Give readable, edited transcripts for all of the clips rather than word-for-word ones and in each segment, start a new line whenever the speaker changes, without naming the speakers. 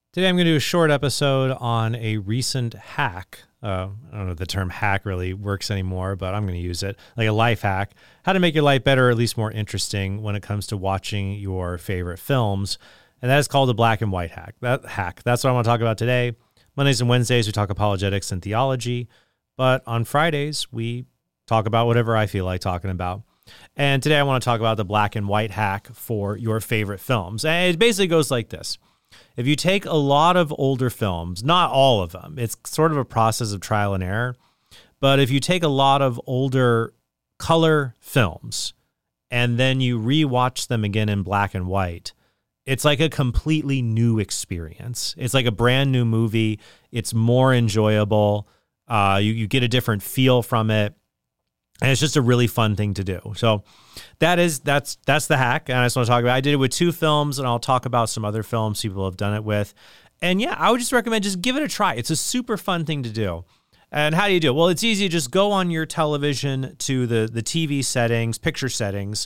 Today I'm going to do a short episode on a recent hack. I don't know if the term hack really works anymore, but I'm going to use it. Like a life hack. How to make your life better or at least more interesting when it comes to watching your favorite films. And that is called the black and white hack. That's what I want to talk about today. Mondays and Wednesdays, we talk apologetics and theology. But on Fridays, we talk about whatever I feel like talking about. And today I want to talk about the black and white hack for your favorite films. And it basically goes like this. If you take a lot of older films, not all of them, it's sort of a process of trial and error. But if you take a lot of older color films and then you rewatch them again in black and white, it's like a completely new experience. It's like a brand new movie. It's more enjoyable. You get a different feel from it. And it's just a really fun thing to do. So that's the hack. And I just want to talk about it. I did it with 2 films, and I'll talk about some other films people have done it with. And yeah, I would just recommend just give it a try. It's a super fun thing to do. And how do you do it? Well, it's easy. Just go on your television to the TV settings, picture settings,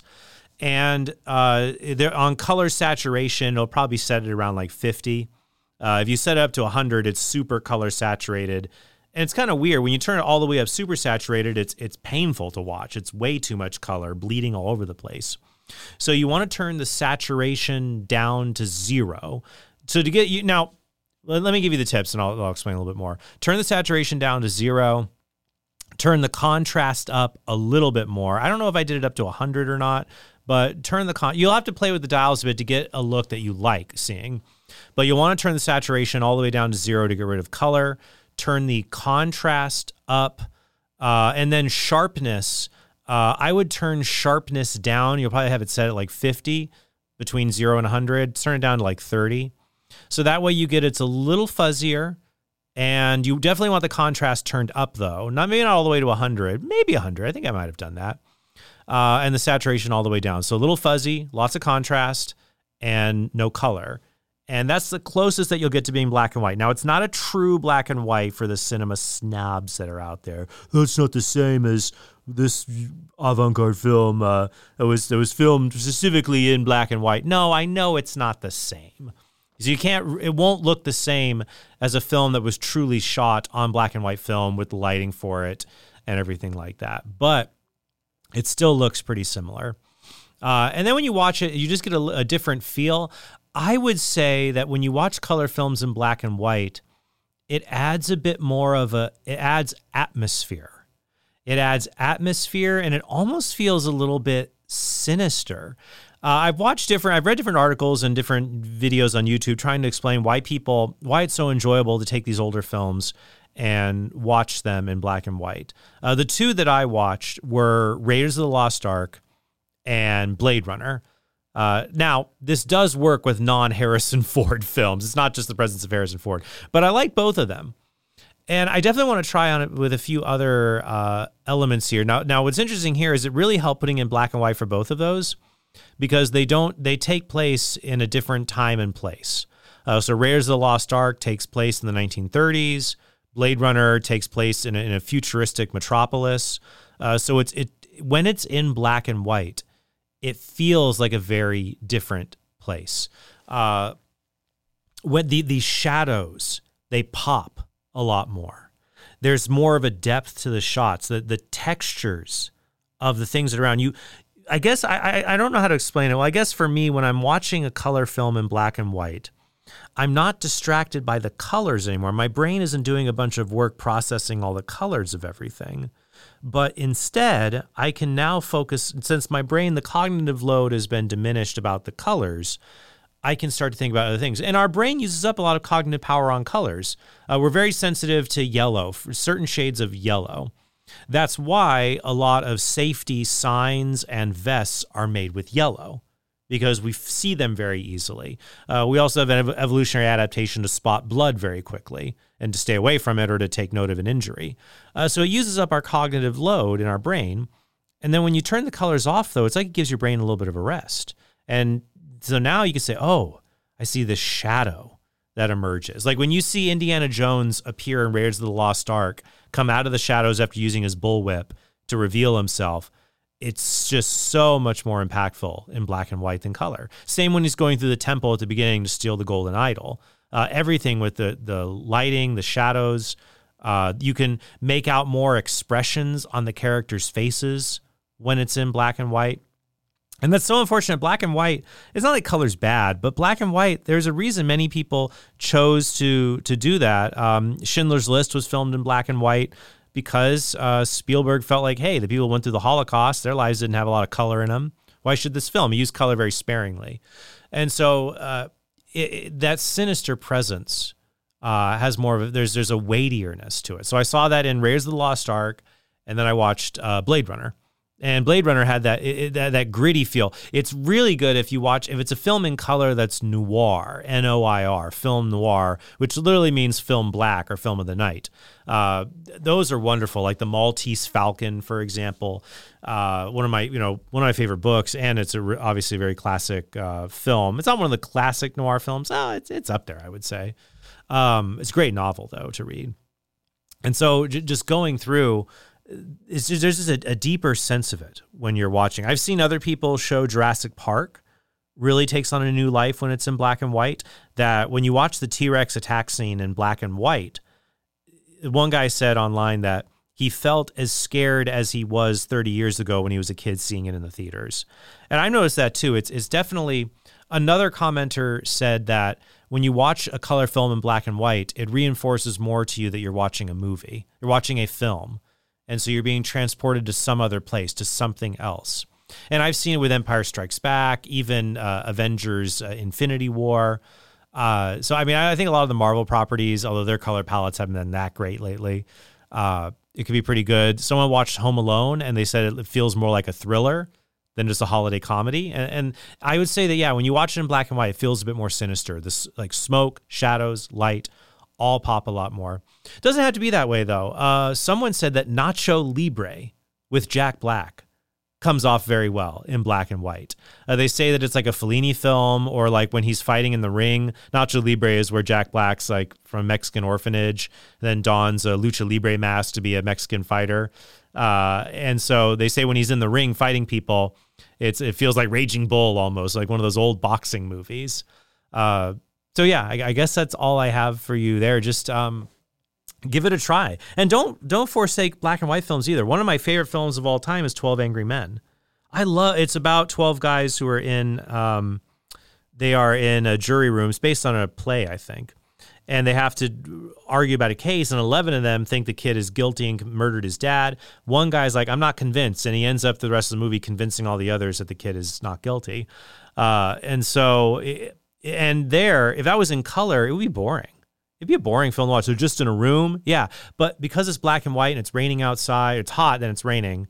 and they're on color saturation. It'll probably set it around like 50. If you set it up to 100, it's super color saturated. And it's kind of weird. When you turn it all the way up super saturated, it's painful to watch. It's way too much color, bleeding all over the place. So you want to turn the saturation down to 0. So to get you now, let me give you the tips and I'll explain a little bit more. Turn the saturation down to 0. Turn the contrast up a little bit more. I don't know if I did it up to 100 or not, but you'll have to play with the dials a bit to get a look that you like seeing. But you'll want to turn the saturation all the way down to 0 to get rid of color. Turn the contrast up, and then sharpness. I would turn sharpness down. You'll probably have it set at like 50, between 0 and 100. Turn it down to like 30. So that way it's a little fuzzier, and you definitely want the contrast turned up though. Maybe not all the way to 100, maybe 100. I think I might have done that. And the saturation all the way down. So a little fuzzy, lots of contrast, and no color. And that's the closest that you'll get to being black and white. Now, it's not a true black and white for the cinema snobs that are out there. That's not the same as this avant-garde film that was filmed specifically in black and white. No, I know it's not the same. So it won't look the same as a film that was truly shot on black and white film with lighting for it and everything like that. But it still looks pretty similar. And then when you watch it, you just get a different feel. I would say that when you watch color films in black and white, it adds a bit more it adds atmosphere. It adds atmosphere, and it almost feels a little bit sinister. I've read different articles and different videos on YouTube trying to explain why it's so enjoyable to take these older films and watch them in black and white. The 2 that I watched were Raiders of the Lost Ark and Blade Runner. Now, this does work with non-Harrison Ford films. It's not just the presence of Harrison Ford. But I like both of them. And I definitely want to try on it with a few other elements here. Now, what's interesting here is it really helped putting in black and white for both of those because they take place in a different time and place. So Raiders of the Lost Ark takes place in the 1930s. Blade Runner takes place in a futuristic metropolis. So when it's in black and white, it feels like a very different place. When the shadows, they pop a lot more. There's more of a depth to the shots, the textures of the things that are around you. I guess I don't know how to explain it. Well, I guess for me, when I'm watching a color film in black and white, I'm not distracted by the colors anymore. My brain isn't doing a bunch of work processing all the colors of everything. But instead, I can now focus, since my brain, the cognitive load has been diminished about the colors, I can start to think about other things. And our brain uses up a lot of cognitive power on colors. We're very sensitive to yellow, for certain shades of yellow. That's why a lot of safety signs and vests are made with yellow, because we see them very easily. We also have an evolutionary adaptation to spot blood very quickly and to stay away from it or to take note of an injury. So it uses up our cognitive load in our brain. And then when you turn the colors off, though, it's like it gives your brain a little bit of a rest. And so now you can say, oh, I see this shadow that emerges. Like when you see Indiana Jones appear in Raiders of the Lost Ark, come out of the shadows after using his bullwhip to reveal himself, it's just so much more impactful in black and white than color. Same when he's going through the temple at the beginning to steal the golden idol. Everything with the lighting, the shadows. You can make out more expressions on the characters' faces when it's in black and white. And that's so unfortunate. Black and white, it's not like color's bad, but black and white, there's a reason many people chose to do that. Schindler's List was filmed in black and white because Spielberg felt like, hey, the people went through the Holocaust. Their lives didn't have a lot of color in them. Why should this film? He used color very sparingly. And so that sinister presence has more of a, there's a weightiness to it. So I saw that in Raiders of the Lost Ark, and then I watched Blade Runner. And Blade Runner had that gritty feel. It's really good if it's a film in color that's noir, N-O-I-R, film noir, which literally means film black or film of the night. Those are wonderful, like The Maltese Falcon, for example. One of my favorite books, and it's obviously a very classic film. It's not one of the classic noir films. It's up there, I would say. It's a great novel, though, to read. And so just going through, there's just a deeper sense of it when you're watching. I've seen other people show Jurassic Park really takes on a new life when it's in black and white, that when you watch the T-Rex attack scene in black and white, one guy said online that he felt as scared as he was 30 years ago when he was a kid seeing it in the theaters. And I noticed that too. It's definitely, another commenter said that when you watch a color film in black and white, it reinforces more to you that you're watching a movie. You're watching a film. And so you're being transported to some other place, to something else. And I've seen it with Empire Strikes Back, even Avengers Infinity War. So, I mean, I think a lot of the Marvel properties, although their color palettes haven't been that great lately, it could be pretty good. Someone watched Home Alone, and they said it feels more like a thriller than just a holiday comedy. And I would say that, yeah, when you watch it in black and white, it feels a bit more sinister. This, like, smoke, shadows, light, all pop a lot more. Doesn't have to be that way, though. Someone said that Nacho Libre with Jack Black comes off very well in black and white. They say that it's like a Fellini film, or like when he's fighting in the ring. Nacho Libre is where Jack Black's like from a Mexican orphanage, then dons a lucha libre mask to be a Mexican fighter. And so they say when he's in the ring fighting people, it feels like Raging Bull, almost like one of those old boxing movies. So yeah, I guess that's all I have for you there. Just give it a try, and don't forsake black and white films either. One of my favorite films of all time is 12 Angry Men. It's about 12 guys who are in they are in a jury room. It's based on a play, I think, and they have to argue about a case, and 11 of them think the kid is guilty and murdered his dad. One guy's like, I'm not convinced, and he ends up the rest of the movie convincing all the others that the kid is not guilty. And so. And if that was in color, it would be boring. It'd be a boring film to watch. So just in a room, yeah. But because it's black and white and it's raining outside, it's hot, then it's raining.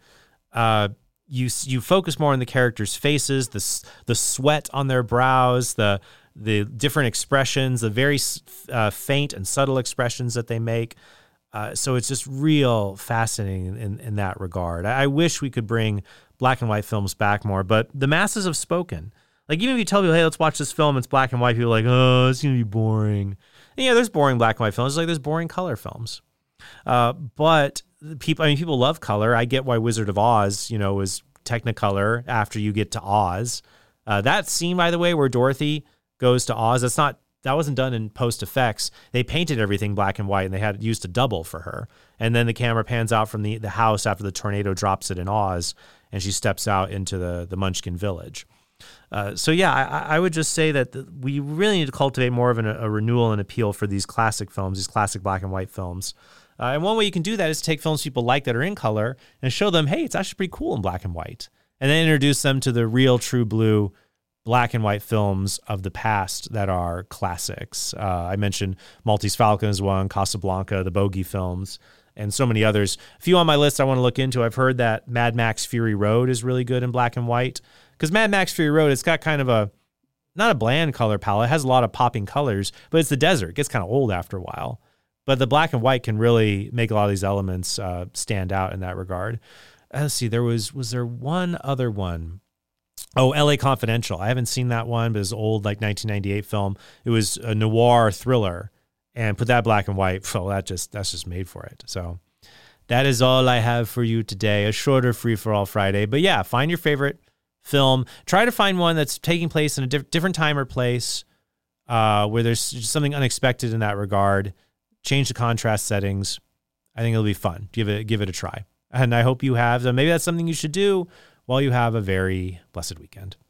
You focus more on the characters' faces, the sweat on their brows, the different expressions, the very faint and subtle expressions that they make. So it's just real fascinating in that regard. I wish we could bring black and white films back more, but the masses have spoken. Like, even if you tell people, hey, let's watch this film, it's black and white, people are like, oh, it's going to be boring. And yeah, there's boring black and white films. It's like there's boring color films. But people love color. I get why Wizard of Oz, is Technicolor after you get to Oz. That scene, by the way, where Dorothy goes to Oz, that wasn't done in post effects. They painted everything black and white, and they had used a double for her. And then the camera pans out from the house after the tornado drops it in Oz, and she steps out into the Munchkin village. So yeah, I would just say that we really need to cultivate more of a renewal and appeal for these classic films, these classic black and white films. And one way you can do that is take films people like that are in color and show them, hey, it's actually pretty cool in black and white. And then introduce them to the real true blue black and white films of the past that are classics. I mentioned Maltese Falcon is one, Casablanca, the Bogey films, and so many others. A few on my list I want to look into. I've heard that Mad Max Fury Road is really good in black and white. Because Mad Max Fury Road, it's got kind of not a bland color palette. It has a lot of popping colors, but it's the desert. It gets kind of old after a while. But the black and white can really make a lot of these elements stand out in that regard. Let's see, was there one other one? Oh, LA Confidential. I haven't seen that one, but it's an old, like 1998 film. It was a noir thriller, and put that black and white. Oh, that's just made for it. So that is all I have for you today. A shorter Free for All Friday. But yeah, find your favorite film. Try to find one that's taking place in a different time or place. where there's just something unexpected in that regard. Change the contrast settings. I think it'll be fun. Give it a try. And I hope you have. Maybe that's something you should do while you have a very blessed weekend.